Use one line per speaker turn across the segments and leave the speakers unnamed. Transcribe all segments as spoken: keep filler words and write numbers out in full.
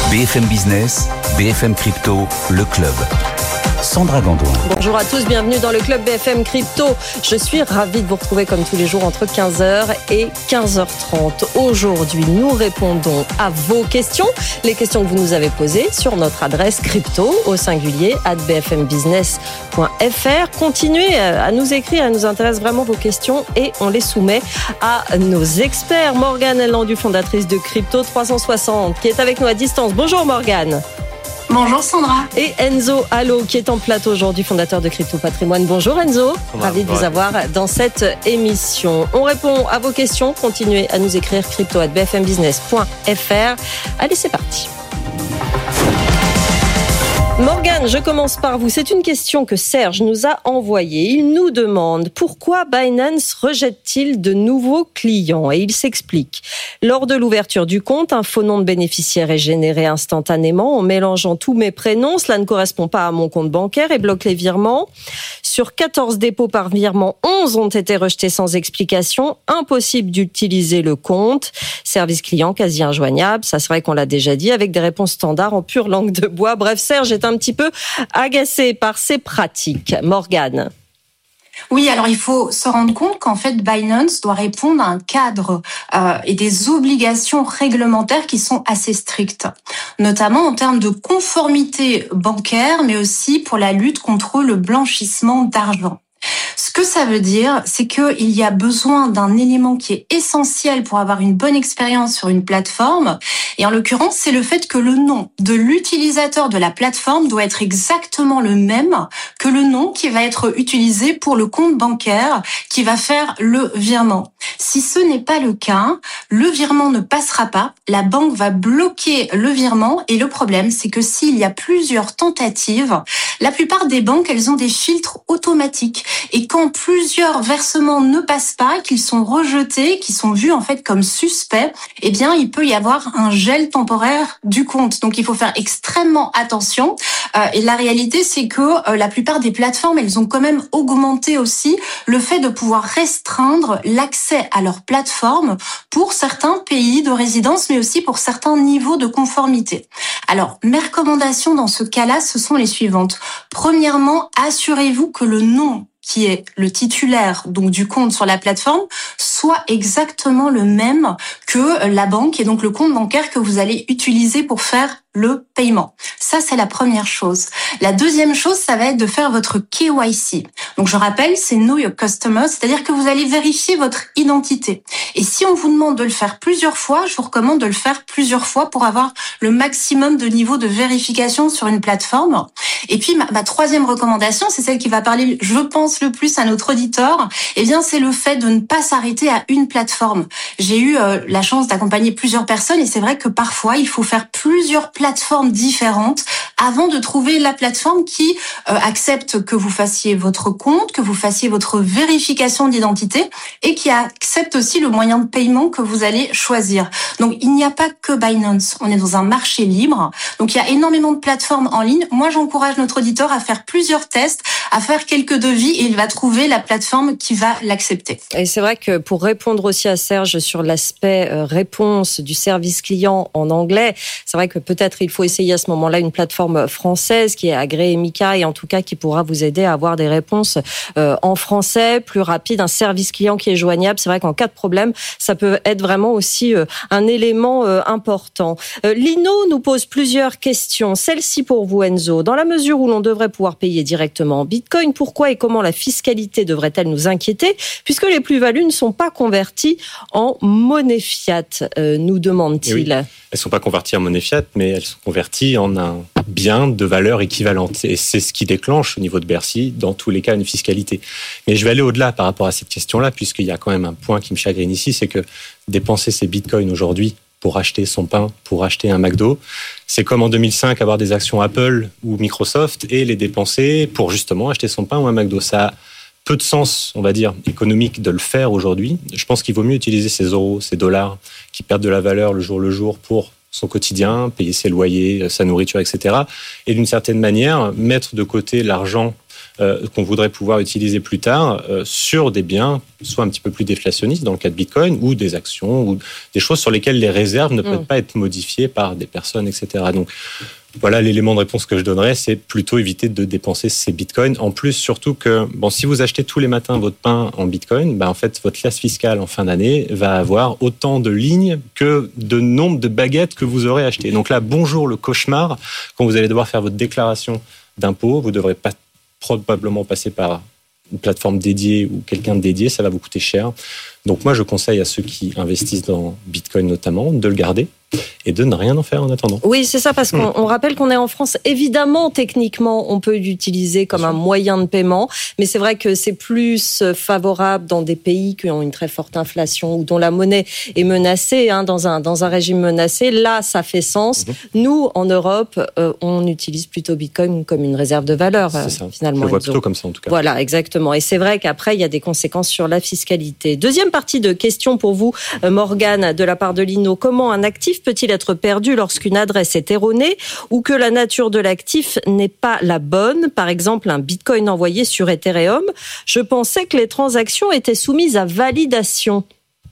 B F M Business, B F M Crypto, le club. Sandra Gandoin.
Bonjour à tous, bienvenue dans le club B F M Crypto. Je suis ravie de vous retrouver comme tous les jours entre quinze heures et quinze heures trente. Aujourd'hui, nous répondons à vos questions, les questions que vous nous avez posées sur notre adresse crypto au singulier arobase b f m business point f r. Continuez à nous écrire, elles nous intéressent vraiment vos questions et on les soumet à nos experts. Morgane Ellandus, fondatrice de Crypto trois cent soixante, qui est avec nous à distance. Bonjour Morgane.
Bonjour Sandra.
Et Enzo Allo qui est en plateau aujourd'hui, fondateur de Crypto Patrimoine. Bonjour Enzo, ravi de vous avoir dans cette émission. On répond à vos questions, continuez à nous écrire crypto arobase b f m business point f r. Allez, c'est parti. Morgane, je commence par vous. C'est une question que Serge nous a envoyée. Il nous demande pourquoi Binance rejette-t-il de nouveaux clients ? Et il s'explique. Lors de l'ouverture du compte, un faux nom de bénéficiaire est généré instantanément en mélangeant tous mes prénoms. Cela ne correspond pas à mon compte bancaire et bloque les virements. Sur quatorze dépôts par virement, onze ont été rejetés sans explication. Impossible d'utiliser le compte. Service client quasi injoignable. Ça, c'est vrai qu'on l'a déjà dit, avec des réponses standards en pure langue de bois. Bref, Serge est un petit peu agacé par ces pratiques. Morgane.
Oui, alors il faut se rendre compte qu'en fait Binance doit répondre à un cadre euh, et des obligations réglementaires qui sont assez strictes, notamment en termes de conformité bancaire, mais aussi pour la lutte contre le blanchissement d'argent. Ce que ça veut dire, c'est qu'il y a besoin d'un élément qui est essentiel pour avoir une bonne expérience sur une plateforme. Et en l'occurrence, c'est le fait que le nom de l'utilisateur de la plateforme doit être exactement le même que le nom qui va être utilisé pour le compte bancaire qui va faire le virement. Si ce n'est pas le cas, le virement ne passera pas, la banque va bloquer le virement et le problème, c'est que s'il y a plusieurs tentatives, la plupart des banques, elles ont des filtres automatiques. Et quand plusieurs versements ne passent pas, qu'ils sont rejetés, qu'ils sont vus en fait comme suspects, eh bien il peut y avoir un gel temporaire du compte. Donc il faut faire extrêmement attention. Euh, et la réalité, c'est que euh, la plupart des plateformes, elles ont quand même augmenté aussi le fait de pouvoir restreindre l'accès à leur plateforme pour certains pays de résidence, mais aussi pour certains niveaux de conformité. Alors, mes recommandations dans ce cas-là, ce sont les suivantes. Premièrement, assurez-vous que le nom qui est le titulaire donc du compte sur la plateforme, soit exactement le même que la banque et donc le compte bancaire que vous allez utiliser pour faire le paiement. Ça, c'est la première chose. La deuxième chose, ça va être de faire votre K Y C. Donc, je rappelle, c'est Know Your Customer, c'est-à-dire que vous allez vérifier votre identité. Et si on vous demande de le faire plusieurs fois, je vous recommande de le faire plusieurs fois pour avoir le maximum de niveau de vérification sur une plateforme. Et puis, ma, ma troisième recommandation, c'est celle qui va parler, je pense, le plus à notre auditeur. Eh bien, c'est le fait de ne pas s'arrêter à une plateforme. J'ai eu euh, la chance d'accompagner plusieurs personnes et c'est vrai que parfois, il faut faire plusieurs plateformes différentes avant de trouver la plateforme qui euh, accepte que vous fassiez votre compte, que vous fassiez votre vérification d'identité et qui accepte aussi le moyen de paiement que vous allez choisir. Donc, il n'y a pas que Binance. On est dans un marché libre. Donc, il y a énormément de plateformes en ligne. Moi, j'encourage notre auditeur à faire plusieurs tests, à faire quelques devis et il va trouver la plateforme qui va l'accepter.
Et c'est vrai que pour répondre aussi à Serge sur l'aspect euh, réponse du service client en anglais, c'est vrai que peut-être il faut essayer à ce moment-là une plateforme française qui est agréée Mika et en tout cas qui pourra vous aider à avoir des réponses euh, en français plus rapides, un service client qui est joignable. C'est vrai qu'en cas de problème, ça peut être vraiment aussi euh, un élément euh, important. Euh, Lino nous pose plusieurs questions. Celle-ci pour vous, Enzo. Dans la mesure où l'on devrait pouvoir payer directement en Bitcoin, pourquoi et comment la fiscalité devrait-elle nous inquiéter puisque les plus-values ne sont pas converties en monnaie fiat, euh, nous demande-t-il.
Oui. Elles ne sont pas converties en monnaie fiat, mais elles sont converties en un bien de valeur équivalente. Et c'est ce qui déclenche au niveau de Bercy, dans tous les cas, une fiscalité. Mais je vais aller au-delà par rapport à cette question-là, puisqu'il y a quand même un point qui me chagrine ici, c'est que dépenser ses bitcoins aujourd'hui pour acheter son pain, pour acheter un McDo, c'est comme en deux mille cinq avoir des actions Apple ou Microsoft et les dépenser pour justement acheter son pain ou un McDo. Ça a peu de sens, on va dire, économique de le faire aujourd'hui. Je pense qu'il vaut mieux utiliser ces euros, ces dollars qui perdent de la valeur le jour le jour pour son quotidien, payer ses loyers, sa nourriture, et cetera. Et d'une certaine manière, mettre de côté l'argent euh, qu'on voudrait pouvoir utiliser plus tard euh, sur des biens soit un petit peu plus déflationnistes dans le cas de Bitcoin, ou des actions, ou des choses sur lesquelles les réserves ne peuvent mmh. pas être modifiées par des personnes, et cetera. Donc voilà l'élément de réponse que je donnerais, c'est plutôt éviter de dépenser ces bitcoins. En plus, surtout que bon, si vous achetez tous les matins votre pain en bitcoin, ben en fait, votre liasse fiscale en fin d'année va avoir autant de lignes que de nombre de baguettes que vous aurez achetées. Donc là, bonjour le cauchemar, quand vous allez devoir faire votre déclaration d'impôt, vous devrez pas, probablement passer par une plateforme dédiée ou quelqu'un de dédié, ça va vous coûter cher. Donc moi, je conseille à ceux qui investissent dans Bitcoin notamment de le garder et de ne rien en faire en attendant.
Oui, c'est ça, parce qu'on mmh. on rappelle qu'on est en France. Évidemment, techniquement, on peut l'utiliser comme un moyen de paiement, mais c'est vrai que c'est plus favorable dans des pays qui ont une très forte inflation ou dont la monnaie est menacée, hein, dans un dans un régime menacé. Là, ça fait sens. Mmh. Nous, en Europe, euh, on utilise plutôt Bitcoin comme une réserve de valeur,
c'est ça.
Finalement.
Je le vois plutôt comme ça, en tout cas.
Voilà, exactement. Et c'est vrai qu'après, il y a des conséquences sur la fiscalité. Deuxième partie de questions pour vous, Morgane, de la part de Lino. Comment un actif peut-il être perdu lorsqu'une adresse est erronée ou que la nature de l'actif n'est pas la bonne? Par exemple, un bitcoin envoyé sur Ethereum. Je pensais que les transactions étaient soumises à validation.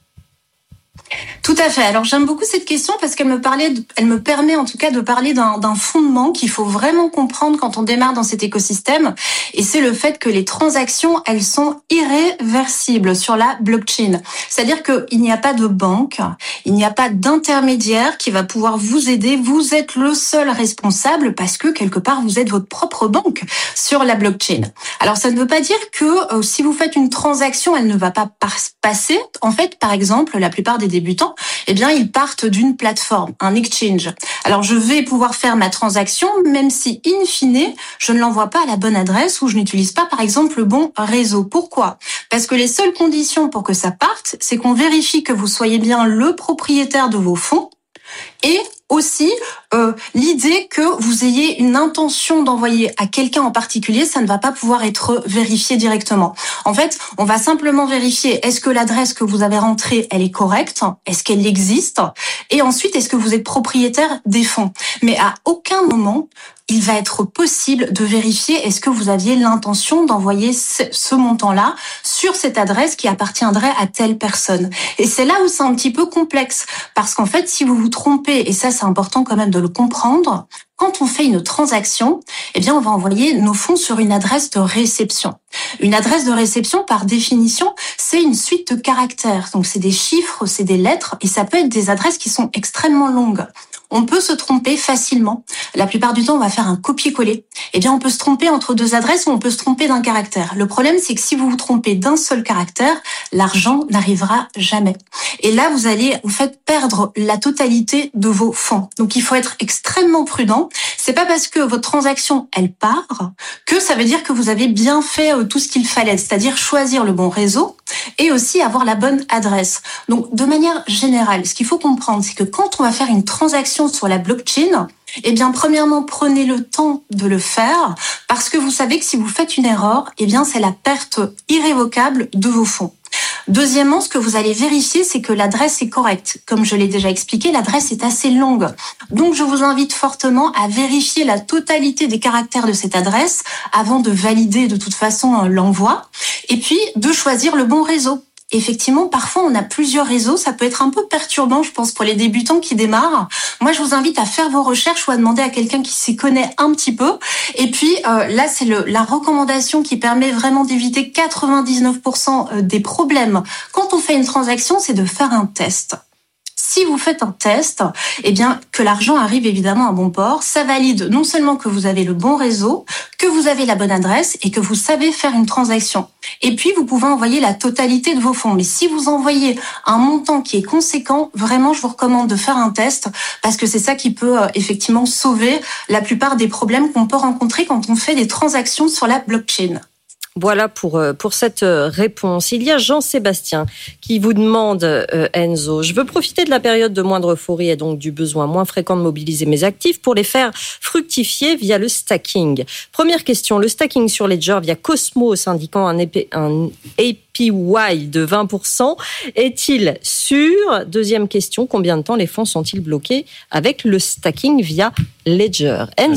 Tout à fait. Alors j'aime beaucoup cette question parce qu'elle me parlait, de, elle me permet en tout cas de parler d'un, d'un fondement qu'il faut vraiment comprendre quand on démarre dans cet écosystème, et c'est le fait que les transactions, elles sont irréversibles sur la blockchain. C'est-à-dire qu'il n'y a pas de banque, il n'y a pas d'intermédiaire qui va pouvoir vous aider. Vous êtes le seul responsable parce que quelque part vous êtes votre propre banque sur la blockchain. Alors ça ne veut pas dire que euh, si vous faites une transaction, elle ne va pas passer. En fait, par exemple, la plupart des débutants, eh bien, ils partent d'une plateforme, un exchange. Alors, je vais pouvoir faire ma transaction, même si, in fine, je ne l'envoie pas à la bonne adresse ou je n'utilise pas, par exemple, le bon réseau. Pourquoi ? Parce que les seules conditions pour que ça parte, c'est qu'on vérifie que vous soyez bien le propriétaire de vos fonds et aussi euh, l'idée que vous ayez une intention d'envoyer à quelqu'un en particulier, ça ne va pas pouvoir être vérifié directement. En fait, on va simplement vérifier est-ce que l'adresse que vous avez rentrée, elle est correcte, est-ce qu'elle existe, et ensuite est-ce que vous êtes propriétaire des fonds. Mais à aucun moment il va être possible de vérifier est-ce que vous aviez l'intention d'envoyer ce, ce montant-là sur cette adresse qui appartiendrait à telle personne. Et c'est là où c'est un petit peu complexe, parce qu'en fait, si vous vous trompez, et ça c'est important quand même de le comprendre, quand on fait une transaction, eh bien, on va envoyer nos fonds sur une adresse de réception. Une adresse de réception, par définition, c'est une suite de caractères. Donc, c'est des chiffres, c'est des lettres, et ça peut être des adresses qui sont extrêmement longues. On peut se tromper facilement. La plupart du temps, on va faire un copier-coller. Eh bien, on peut se tromper entre deux adresses ou on peut se tromper d'un caractère. Le problème, c'est que si vous vous trompez d'un seul caractère, l'argent n'arrivera jamais. Et là, vous allez, en fait, perdre la totalité de vos fonds. Donc, il faut être extrêmement prudent. C'est pas parce que votre transaction, elle part, que ça veut dire que vous avez bien fait tout ce qu'il fallait, c'est-à-dire choisir le bon réseau et aussi avoir la bonne adresse. Donc, de manière générale, ce qu'il faut comprendre, c'est que quand on va faire une transaction sur la blockchain, eh bien, premièrement, prenez le temps de le faire parce que vous savez que si vous faites une erreur, eh bien, c'est la perte irrévocable de vos fonds. Deuxièmement, ce que vous allez vérifier, c'est que l'adresse est correcte. Comme je l'ai déjà expliqué, l'adresse est assez longue. Donc, je vous invite fortement à vérifier la totalité des caractères de cette adresse avant de valider de toute façon l'envoi. Et puis, de choisir le bon réseau. Effectivement, parfois, on a plusieurs réseaux. Ça peut être un peu perturbant, je pense, pour les débutants qui démarrent. Moi, je vous invite à faire vos recherches ou à demander à quelqu'un qui s'y connaît un petit peu. Et puis, euh, là, c'est le, la recommandation qui permet vraiment d'éviter quatre-vingt-dix-neuf pour cent des problèmes. Quand on fait une transaction, c'est de faire un test. Si vous faites un test, eh bien, que l'argent arrive évidemment à bon port, ça valide non seulement que vous avez le bon réseau, que vous avez la bonne adresse et que vous savez faire une transaction. Et puis, vous pouvez envoyer la totalité de vos fonds. Mais si vous envoyez un montant qui est conséquent, vraiment, je vous recommande de faire un test parce que c'est ça qui peut euh, effectivement sauver la plupart des problèmes qu'on peut rencontrer quand on fait des transactions sur la blockchain.
Voilà pour pour cette réponse. Il y a Jean-Sébastien qui vous demande, euh, Enzo, je veux profiter de la période de moindre euphorie et donc du besoin moins fréquent de mobiliser mes actifs pour les faire fructifier via le stacking. Première question, le stacking sur Ledger via Cosmos indiquant un, ép- un A P Y de vingt pour cent est-il sûr ? Deuxième question, combien de temps les fonds sont-ils bloqués avec le stacking via Ledger ? Enzo ?
Alors,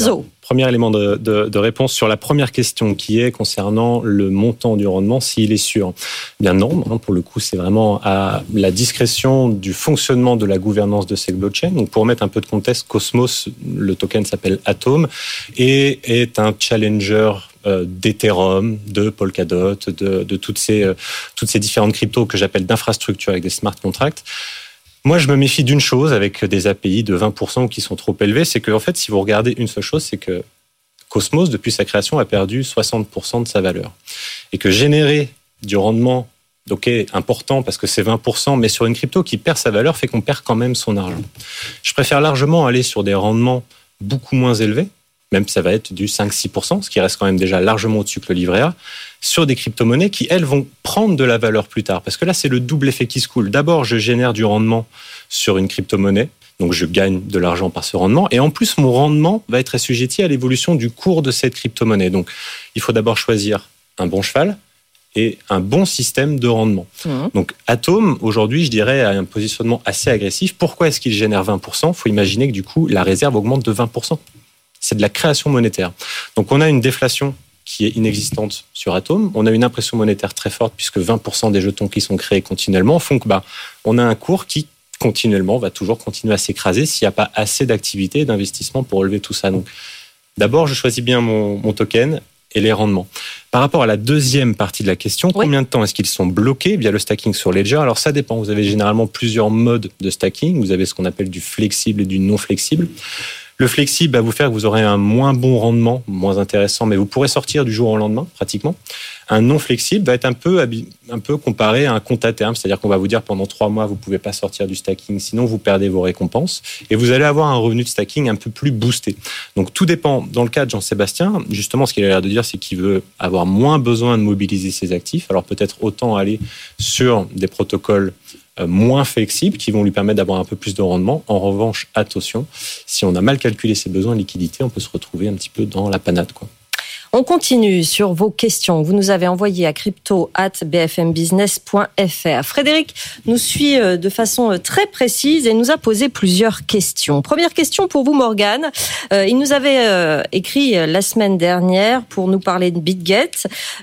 Premier élément de, de, de réponse sur la première question qui est concernant le montant du rendement, s'il est sûr. Bien non, hein, pour le coup, c'est vraiment à la discrétion du fonctionnement de la gouvernance de ces blockchains. Donc, pour mettre un peu de contexte, Cosmos, le token s'appelle Atom et est un challenger euh, d'Ethereum, de Polkadot, de, de toutes ces, euh, toutes ces différentes cryptos que j'appelle d'infrastructures avec des smart contracts. Moi, je me méfie d'une chose avec des A P I de vingt pour cent qui sont trop élevés, c'est que, en fait, si vous regardez une seule chose, c'est que Cosmos, depuis sa création, a perdu soixante pour cent de sa valeur. Et que générer du rendement, ok, important parce que c'est vingt pour cent, mais sur une crypto qui perd sa valeur, fait qu'on perd quand même son argent. Je préfère largement aller sur des rendements beaucoup moins élevés, même ça va être du cinq à six pour cent, ce qui reste quand même déjà largement au-dessus que le livret A, sur des crypto-monnaies qui, elles, vont prendre de la valeur plus tard. Parce que là, c'est le double effet qui se coule. D'abord, je génère du rendement sur une crypto-monnaie, donc je gagne de l'argent par ce rendement, et en plus, mon rendement va être assujetti à l'évolution du cours de cette crypto-monnaie. Donc, il faut d'abord choisir un bon cheval et un bon système de rendement. Mmh. Donc, Atom, aujourd'hui, je dirais, a un positionnement assez agressif. Pourquoi est-ce qu'il génère vingt pour cent ? Il faut imaginer que, du coup, la réserve augmente de vingt pour cent. C'est de la création monétaire. Donc, on a une déflation qui est inexistante sur Atom. On a une impression monétaire très forte puisque vingt pour cent des jetons qui sont créés continuellement font que bah, on a un cours qui, continuellement, va toujours continuer à s'écraser s'il n'y a pas assez d'activité et d'investissement pour relever tout ça. Donc, d'abord, je choisis bien mon, mon token et les rendements. Par rapport à la deuxième partie de la question, oui. Combien de temps est-ce qu'ils sont bloqués via le stacking sur Ledger ? Alors, ça dépend. Vous avez généralement plusieurs modes de stacking. Vous avez ce qu'on appelle du flexible et du non flexible. Le flexible va vous faire que vous aurez un moins bon rendement, moins intéressant, mais vous pourrez sortir du jour au lendemain, pratiquement. Un non flexible va être un peu, un peu comparé à un compte à terme, c'est-à-dire qu'on va vous dire pendant trois mois, vous ne pouvez pas sortir du stacking, sinon vous perdez vos récompenses, et vous allez avoir un revenu de stacking un peu plus boosté. Donc tout dépend. Dans le cas de Jean-Sébastien, justement, ce qu'il a l'air de dire, c'est qu'il veut avoir moins besoin de mobiliser ses actifs, alors peut-être autant aller sur des protocoles moins flexibles qui vont lui permettre d'avoir un peu plus de rendement. En revanche, attention, si on a mal calculé ses besoins de liquidité, on peut se retrouver un petit peu dans la panade, quoi.
On continue sur vos questions. Vous nous avez envoyé à crypto arobase b f m business point f r. Frédéric nous suit de façon très précise et nous a posé plusieurs questions. Première question pour vous, Morgane. Euh, il nous avait euh, écrit la semaine dernière pour nous parler de BitGet.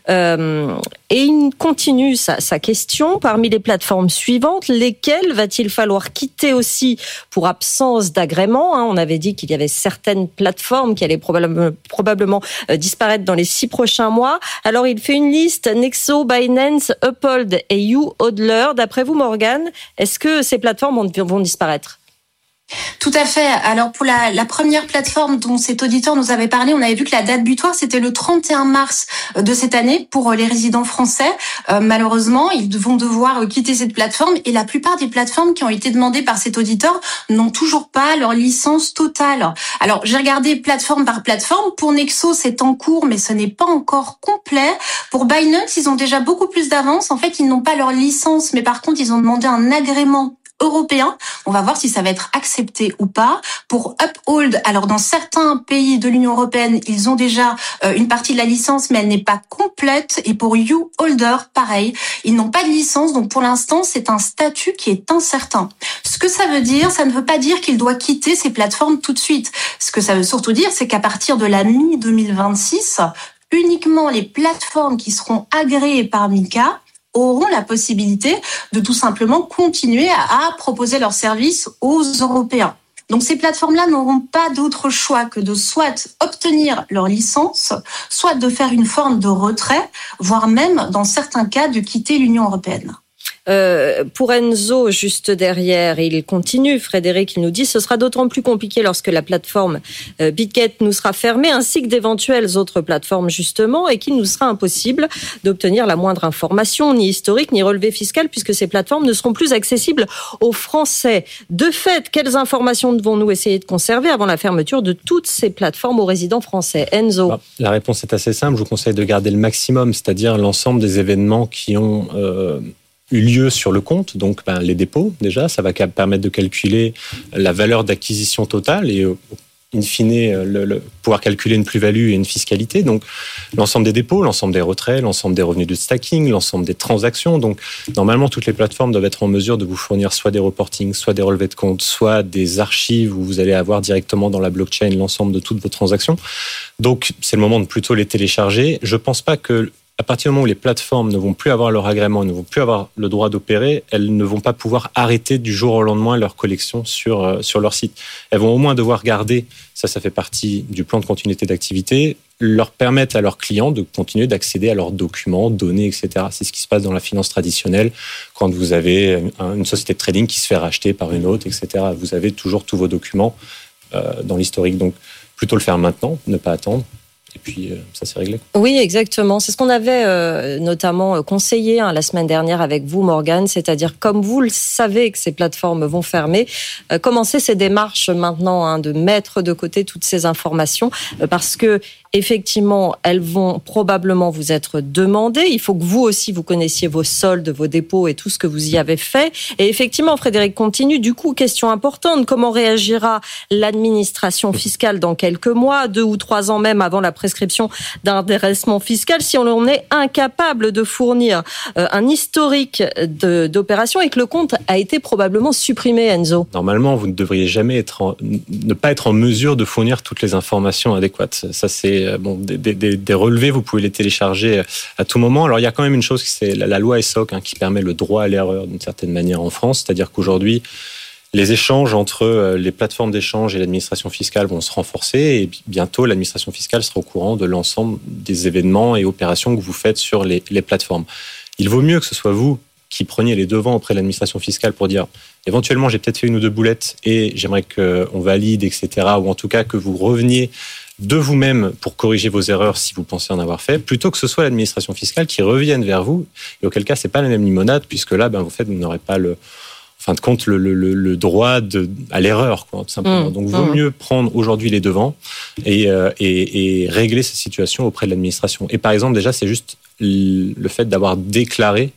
Euh, et il continue sa, sa question. Parmi les plateformes suivantes, lesquelles va-t-il falloir quitter aussi pour absence d'agrément ? hein, On avait dit qu'il y avait certaines plateformes qui allaient probablement, probablement euh, disparaître dans les six prochains mois. Alors, il fait une liste, Nexo, Binance, Uphold et YouHodler. D'après vous, Morgane, est-ce que ces plateformes vont, vont disparaître ?
Tout à fait. Alors pour la, la première plateforme dont cet auditeur nous avait parlé, on avait vu que la date butoir c'était le trente et un mars de cette année pour les résidents français. Euh, malheureusement, ils vont devoir quitter cette plateforme et la plupart des plateformes qui ont été demandées par cet auditeur n'ont toujours pas leur licence totale. Alors j'ai regardé plateforme par plateforme. Pour Nexo, c'est en cours, mais ce n'est pas encore complet. Pour Binance, ils ont déjà beaucoup plus d'avance. En fait, ils n'ont pas leur licence, mais par contre, ils ont demandé un agrément européen. On va voir si ça va être accepté ou pas. Pour Uphold, alors dans certains pays de l'Union européenne, ils ont déjà euh, une partie de la licence, mais elle n'est pas complète. Et pour YouHodler, pareil, ils n'ont pas de licence, donc pour l'instant, c'est un statut qui est incertain. Ce que ça veut dire, ça ne veut pas dire qu'il doit quitter ces plateformes tout de suite. Ce que ça veut surtout dire, c'est qu'à partir de la mi deux mille vingt-six, uniquement les plateformes qui seront agréées par MiCA auront la possibilité de tout simplement continuer à, à proposer leurs services aux Européens. Donc ces plateformes-là n'auront pas d'autre choix que de soit obtenir leur licence, soit de faire une forme de retrait, voire même, dans certains cas, de quitter l'Union européenne.
Euh, pour Enzo, juste derrière, il continue, Frédéric, il nous dit « Ce sera d'autant plus compliqué lorsque la plateforme euh, BitGet nous sera fermée, ainsi que d'éventuelles autres plateformes, justement, et qu'il nous sera impossible d'obtenir la moindre information, ni historique, ni relevé fiscal, puisque ces plateformes ne seront plus accessibles aux Français. De fait, quelles informations devons-nous essayer de conserver avant la fermeture de toutes ces plateformes aux résidents français ?» Enzo.
La réponse est assez simple. Je vous conseille de garder le maximum, c'est-à-dire l'ensemble des événements qui ont... Euh eu lieu sur le compte, donc ben, les dépôts déjà, ça va permettre de calculer la valeur d'acquisition totale et in fine, le, le, pouvoir calculer une plus-value et une fiscalité. Donc, l'ensemble des dépôts, l'ensemble des retraits, l'ensemble des revenus de stacking, l'ensemble des transactions. Donc, normalement, toutes les plateformes doivent être en mesure de vous fournir soit des reportings, soit des relevés de compte, soit des archives où vous allez avoir directement dans la blockchain l'ensemble de toutes vos transactions. Donc, c'est le moment de plutôt les télécharger. Je pense pas que à partir du moment où les plateformes ne vont plus avoir leur agrément, ne vont plus avoir le droit d'opérer, elles ne vont pas pouvoir arrêter du jour au lendemain leur collection sur, euh, sur leur site. Elles vont au moins devoir garder, ça, ça fait partie du plan de continuité d'activité, leur permettre à leurs clients de continuer d'accéder à leurs documents, données, et cetera. C'est ce qui se passe dans la finance traditionnelle quand vous avez une société de trading qui se fait racheter par une autre, et cetera. Vous avez toujours tous vos documents euh, dans l'historique. Donc, plutôt le faire maintenant, ne pas attendre. Et puis, euh, ça s'est réglé.
Oui, exactement. C'est ce qu'on avait euh, notamment conseillé hein, la semaine dernière avec vous, Morgane. C'est-à-dire, comme vous le savez que ces plateformes vont fermer, euh, commencez ces démarches maintenant hein, de mettre de côté toutes ces informations euh, parce que effectivement, elles vont probablement vous être demandées. Il faut que vous aussi, vous connaissiez vos soldes, vos dépôts et tout ce que vous y avez fait. Et effectivement, Frédéric continue. Du coup, question importante, comment réagira l'administration fiscale dans quelques mois, deux ou trois ans même avant la prescription d'un redressement fiscal, si on en est incapable de fournir un historique de, d'opération et que le compte a été probablement supprimé, Enzo?
Normalement, vous ne devriez jamais être en, ne pas être en mesure de fournir toutes les informations adéquates. Ça, c'est bon, des, des, des relevés, vous pouvez les télécharger à tout moment. Alors, il y a quand même une chose, c'est la, la loi E S O C hein, qui permet le droit à l'erreur d'une certaine manière en France. C'est-à-dire qu'aujourd'hui, les échanges entre les plateformes d'échange et l'administration fiscale vont se renforcer et bientôt, l'administration fiscale sera au courant de l'ensemble des événements et opérations que vous faites sur les, les plateformes. Il vaut mieux que ce soit vous qui preniez les devants auprès de l'administration fiscale pour dire éventuellement, j'ai peut-être fait une ou deux boulettes et j'aimerais qu'on valide, et cetera. Ou en tout cas, que vous reveniez de vous-même pour corriger vos erreurs si vous pensez en avoir fait, plutôt que ce soit l'administration fiscale qui revienne vers vous. Et auquel cas, c'est pas la même limonade, puisque là, ben, vous faites, vous n'aurez pas le, en fin de compte, le, le, le droit de, à l'erreur, quoi, tout simplement. Mmh. Donc, il vaut mmh. mieux prendre aujourd'hui les devants et, euh, et, et régler cette situation auprès de l'administration. Et par exemple, déjà, c'est juste le fait d'avoir déclaré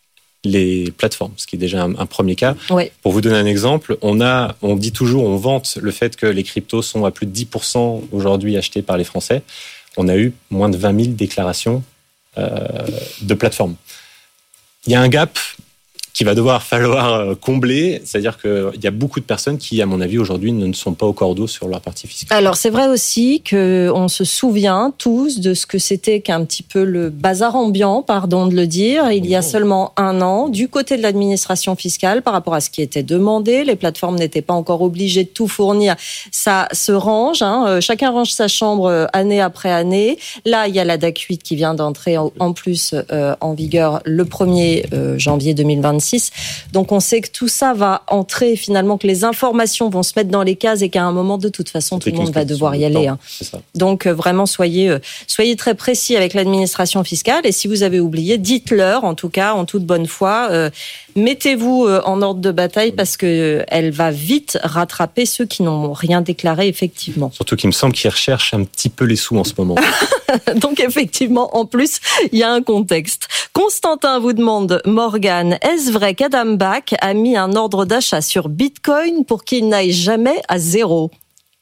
les plateformes, ce qui est déjà un, un premier cas. Oui. Pour vous donner un exemple, on a, on dit toujours, on vante le fait que les cryptos sont à plus de dix pour cent aujourd'hui achetés par les Français. On a eu moins de vingt mille déclarations euh, de plateformes. Il y a un gap qu'il va devoir falloir combler, c'est-à-dire qu'il y a beaucoup de personnes qui, à mon avis, aujourd'hui, ne sont pas au cordeau sur leur partie fiscale.
Alors, c'est vrai aussi qu'on se souvient tous de ce que c'était qu'un petit peu le bazar ambiant, pardon de le dire, il y a seulement un an, du côté de l'administration fiscale, par rapport à ce qui était demandé. Les plateformes n'étaient pas encore obligées de tout fournir. Ça se range, hein. Chacun range sa chambre année après année. Là, il y a la D A C huit qui vient d'entrer en plus euh, en vigueur le premier janvier deux mille vingt-six. Donc on sait que tout ça va entrer finalement, que les informations vont se mettre dans les cases et qu'à un moment de toute façon tout le monde va devoir y aller. Hein. Donc vraiment soyez soyez très précis avec l'administration fiscale et si vous avez oublié, dites-leur en tout cas en toute bonne foi. Euh, mettez-vous en ordre de bataille parce que elle va vite rattraper ceux qui n'ont rien déclaré effectivement.
Surtout qu'il me semble qu'ils recherchent un petit peu les sous en ce moment.
Donc effectivement, en plus, il y a un contexte. Constantin vous demande, Morgane, est-ce vrai qu'Adam Back a mis un ordre d'achat sur Bitcoin pour qu'il n'aille jamais à zéro ?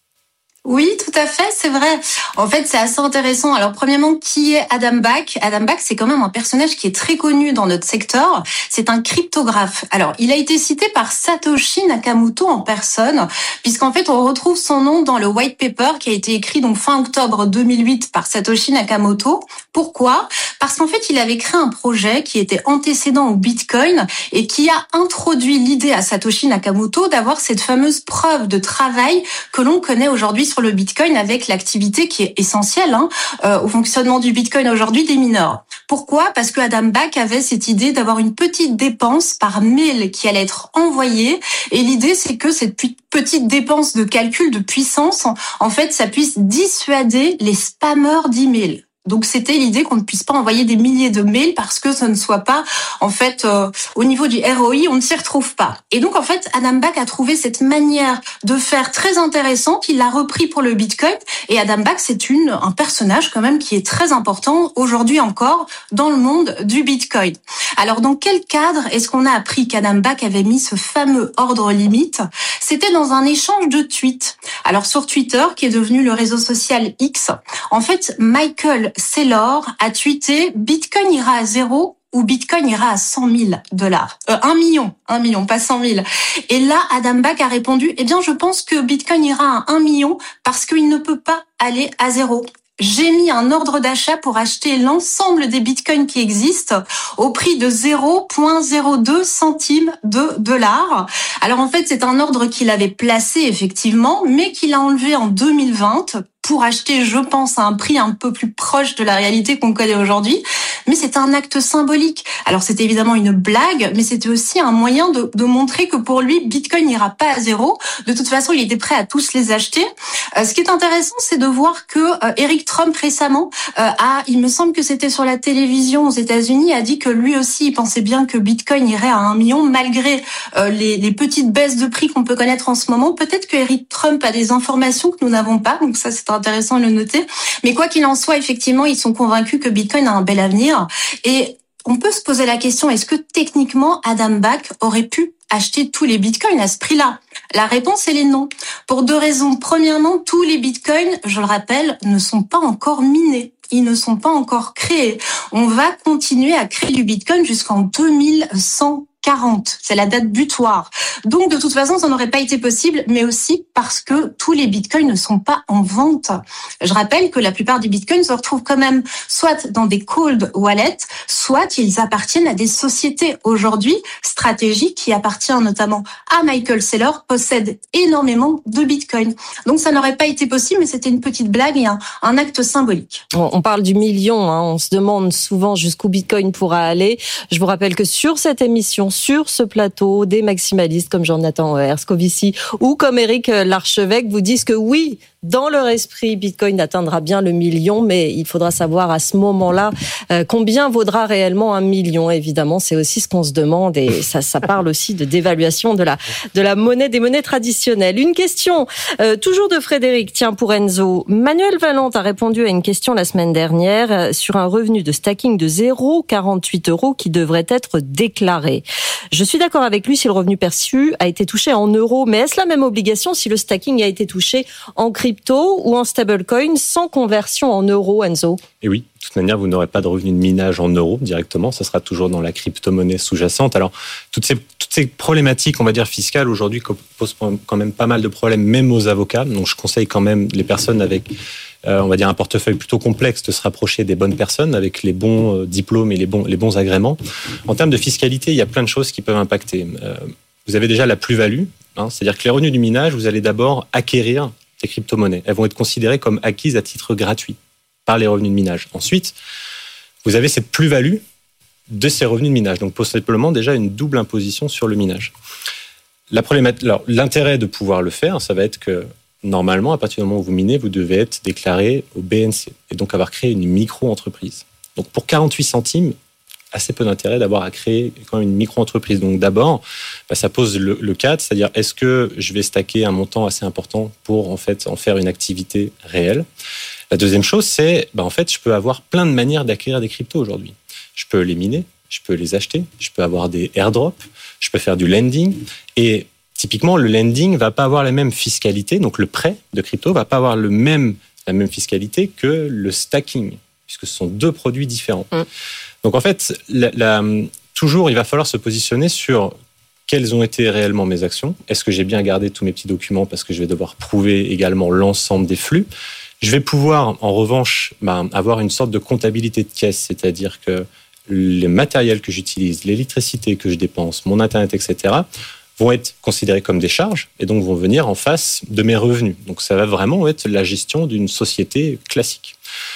Oui, tout à fait, c'est vrai. En fait, c'est assez intéressant. Alors, premièrement, qui est Adam Back ? Adam Back, c'est quand même un personnage qui est très connu dans notre secteur. C'est un cryptographe. Alors, il a été cité par Satoshi Nakamoto en personne, puisqu'en fait, on retrouve son nom dans le white paper qui a été écrit donc fin octobre deux mille huit par Satoshi Nakamoto. Pourquoi ? Parce qu'en fait, il avait créé un projet qui était antécédent au Bitcoin et qui a introduit l'idée à Satoshi Nakamoto d'avoir cette fameuse preuve de travail que l'on connaît aujourd'hui sur le Bitcoin avec l'activité qui est essentielle hein, euh, au fonctionnement du Bitcoin aujourd'hui des mineurs. Pourquoi ? Parce que Adam Back avait cette idée d'avoir une petite dépense par mail qui allait être envoyée et l'idée c'est que cette petite dépense de calcul de puissance, en fait, ça puisse dissuader les spammers d'emails. Donc c'était l'idée qu'on ne puisse pas envoyer des milliers de mails parce que ce ne soit pas, en fait, euh, au niveau du R O I, on ne s'y retrouve pas. Et donc en fait, Adam Back a trouvé cette manière de faire très intéressante. Il l'a repris pour le Bitcoin. Et Adam Back, c'est une un personnage quand même qui est très important aujourd'hui encore dans le monde du Bitcoin. Alors dans quel cadre est-ce qu'on a appris qu'Adam Back avait mis ce fameux ordre limite ? C'était dans un échange de tweets. Alors sur Twitter, qui est devenu le réseau social X, en fait, Michael Saylor a tweeté « Bitcoin ira à zéro ». Où Bitcoin ira à cent mille dollars. Euh, un million, un million, pas cent mille. Et là, Adam Back a répondu, eh bien, je pense que Bitcoin ira à un million parce qu'il ne peut pas aller à zéro. J'ai mis un ordre d'achat pour acheter l'ensemble des bitcoins qui existent au prix de zéro virgule zéro deux centimes de dollars. Alors en fait, c'est un ordre qu'il avait placé effectivement, mais qu'il a enlevé en deux mille vingt pour acheter, je pense, à un prix un peu plus proche de la réalité qu'on connaît aujourd'hui. Mais c'est un acte symbolique. Alors c'était évidemment une blague, mais c'était aussi un moyen de, de montrer que pour lui, Bitcoin n'ira pas à zéro. De toute façon, il était prêt à tous les acheter. Euh, ce qui est intéressant, c'est de voir que euh, Eric Trump récemment euh, a, il me semble que c'était sur la télévision aux États-Unis, a dit que lui aussi, il pensait bien que Bitcoin irait à un million malgré euh, les, les petites baisses de prix qu'on peut connaître en ce moment. Peut-être que Eric Trump a des informations que nous n'avons pas, donc ça c'est intéressant de le noter. Mais quoi qu'il en soit, effectivement, ils sont convaincus que Bitcoin a un bel avenir. Et on peut se poser la question, est-ce que techniquement Adam Back aurait pu acheter tous les bitcoins à ce prix-là? La réponse, elle est non. Pour deux raisons. Premièrement, tous les bitcoins, je le rappelle, ne sont pas encore minés. Ils ne sont pas encore créés. On va continuer à créer du bitcoin jusqu'en deux mille cent quarante. C'est la date butoir. Donc, de toute façon, ça n'aurait pas été possible, mais aussi parce que tous les bitcoins ne sont pas en vente. Je rappelle que la plupart des bitcoins se retrouvent quand même soit dans des cold wallets, soit ils appartiennent à des sociétés. Aujourd'hui, Strategy, qui appartient notamment à Michael Saylor, possède énormément de bitcoins. Donc, ça n'aurait pas été possible, mais c'était une petite blague et un, un acte symbolique.
On parle du million, hein. On se demande souvent jusqu'où Bitcoin pourra aller. Je vous rappelle que sur cette émission, sur ce plateau, des maximalistes comme Jonathan Erskovici ou comme Éric Larchevêque vous disent que oui, dans leur esprit, Bitcoin atteindra bien le million, mais il faudra savoir à ce moment-là euh, combien vaudra réellement un million. Évidemment, c'est aussi ce qu'on se demande et ça, ça parle aussi de dévaluation de la de la monnaie, des monnaies traditionnelles. Une question euh, toujours de Frédéric, tiens pour Enzo. Manuel Valente a répondu à une question la semaine dernière euh, sur un revenu de stacking de zéro virgule quarante-huit euros qui devrait être déclaré. Je suis d'accord avec lui si le revenu perçu a été touché en euros, mais est-ce la même obligation si le stacking a été touché en crypto ou en stablecoin sans conversion en euros, Enzo?
Et oui, de toute manière, vous n'aurez pas de revenu de minage en euros directement, ça sera toujours dans la crypto-monnaie sous-jacente. Alors, toutes ces, toutes ces problématiques, on va dire, fiscales, aujourd'hui, posent quand même pas mal de problèmes, même aux avocats. Donc, je conseille quand même les personnes avec, euh, on va dire, un portefeuille plutôt complexe de se rapprocher des bonnes personnes avec les bons euh, diplômes et les bons, les bons agréments. En termes de fiscalité, il y a plein de choses qui peuvent impacter. Euh, vous avez déjà la plus-value, hein, c'est-à-dire que les revenus du minage, vous allez d'abord acquérir des crypto-monnaies. Elles vont être considérées comme acquises à titre gratuit par les revenus de minage. Ensuite, vous avez cette plus-value de ces revenus de minage. Donc, possiblement déjà une double imposition sur le minage. La problématique, alors, l'intérêt de pouvoir le faire, ça va être que, normalement, à partir du moment où vous minez, vous devez être déclaré au B N C et donc avoir créé une micro-entreprise. Donc, pour quarante-huit centimes, assez peu d'intérêt d'avoir à créer quand même une micro-entreprise. Donc, d'abord, bah, ça pose le, le cadre, c'est-à-dire, est-ce que je vais stacker un montant assez important pour, en fait, en faire une activité réelle? La deuxième chose, c'est, bah, en fait, je peux avoir plein de manières d'acquérir des cryptos aujourd'hui. Je peux les miner, je peux les acheter, je peux avoir des airdrops, je peux faire du lending. Et typiquement, le lending va pas avoir la même fiscalité, donc le prêt de crypto va pas avoir le même, la même fiscalité que le stacking, puisque ce sont deux produits différents. Mmh. Donc en fait, la, la, toujours, il va falloir se positionner sur quelles ont été réellement mes actions. Est-ce que j'ai bien gardé tous mes petits documents parce que je vais devoir prouver également l'ensemble des flux. Je vais pouvoir, en revanche, bah, avoir une sorte de comptabilité de caisse, c'est-à-dire que les matériels que j'utilise, l'électricité que je dépense, mon Internet, et cetera, vont être considérés comme des charges et donc vont venir en face de mes revenus. Donc ça va vraiment être la gestion d'une société classique.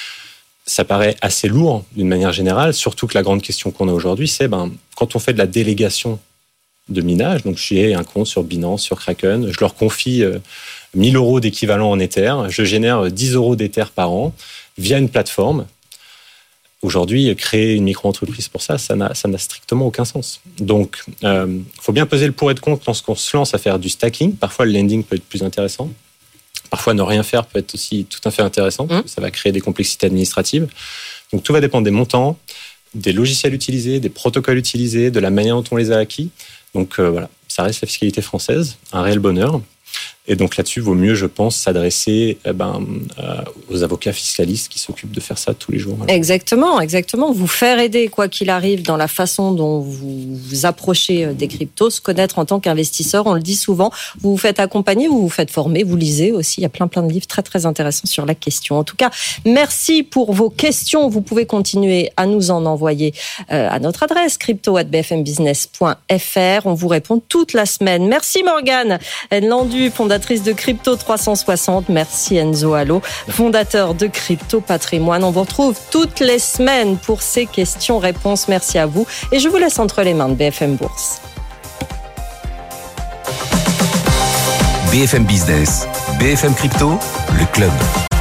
Ça paraît assez lourd d'une manière générale, surtout que la grande question qu'on a aujourd'hui, c'est ben, quand on fait de la délégation de minage, donc j'ai un compte sur Binance, sur Kraken, je leur confie euh, mille euros d'équivalent en Ether, je génère dix euros d'Ether par an via une plateforme. Aujourd'hui, créer une micro-entreprise pour ça, ça n'a, ça n'a strictement aucun sens. Donc, il euh, faut bien peser le pour et le contre lorsqu'on se lance à faire du stacking. Parfois, le lending peut être plus intéressant. Parfois, ne rien faire peut être aussi tout à fait intéressant, parce que ça va créer des complexités administratives. Donc, tout va dépendre des montants, des logiciels utilisés, des protocoles utilisés, de la manière dont on les a acquis. Donc, euh, voilà, ça reste la fiscalité française, un réel bonheur. Et donc là-dessus, vaut mieux, je pense, s'adresser eh ben, euh, aux avocats fiscalistes qui s'occupent de faire ça tous les jours. Voilà.
Exactement, exactement. Vous faire aider, quoi qu'il arrive, dans la façon dont vous vous approchez des cryptos, se connaître en tant qu'investisseur, on le dit souvent, vous vous faites accompagner, vous vous faites former, vous lisez aussi, il y a plein plein de livres très très intéressants sur la question. En tout cas, merci pour vos questions. Vous pouvez continuer à nous en envoyer euh, à notre adresse crypto arobase b f m business point f r. On vous répond toute la semaine. Merci Morgane Landu, fondatrice de Crypto trois cent soixante. Merci Enzo Allo, fondateur de Crypto Patrimoine. On vous retrouve toutes les semaines pour ces questions-réponses. Merci à vous et je vous laisse entre les mains de B F M Bourse.
B F M Business, B F M Crypto, le club.